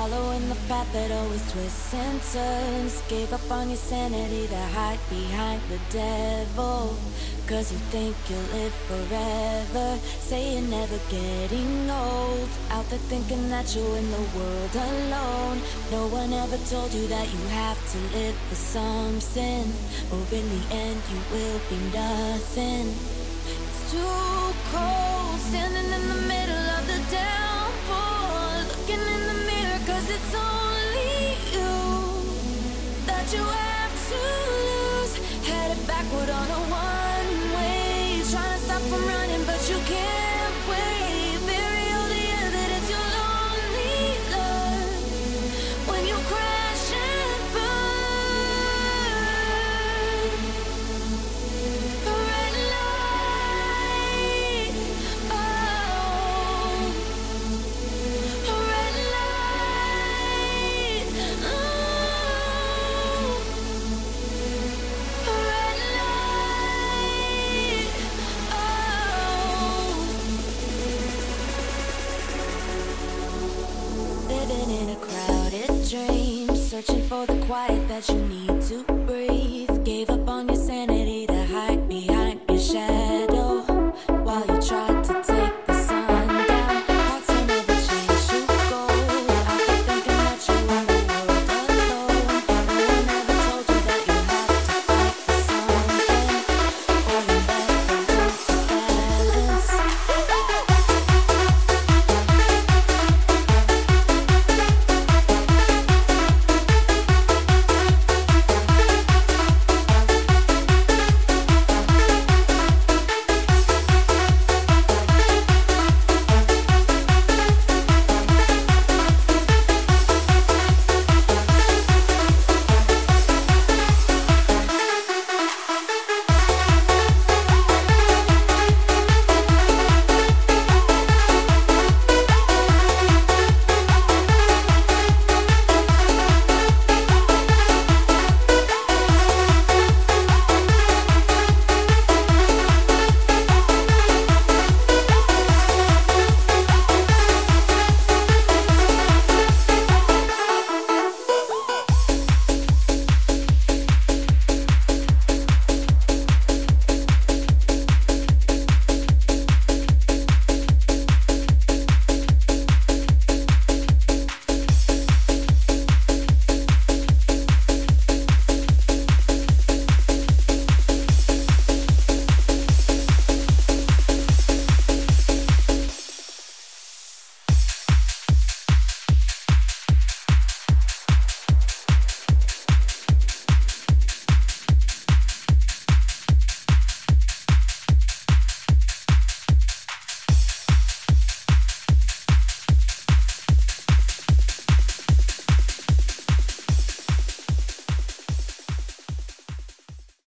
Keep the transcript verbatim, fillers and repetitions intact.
following the path that always twists and turns. Gave up on your sanity to hide behind the devil, cause you think you'll live forever. Say you're never getting old, out there thinking that you're in the world alone. No one ever told you that you have to live for something, or in the end you will be nothing. It's too cold, standing in the middle of the downpour, looking in the mirror cause it's only you that you have to lose. Headed backward on a one-way, trying to stop from running but you can't wait. Bury all the evidence you're lonely love when you crash and burn. A red light, oh, a red light, oh, a red light, oh. Living in a crowded dream, searching for the quiet that you need to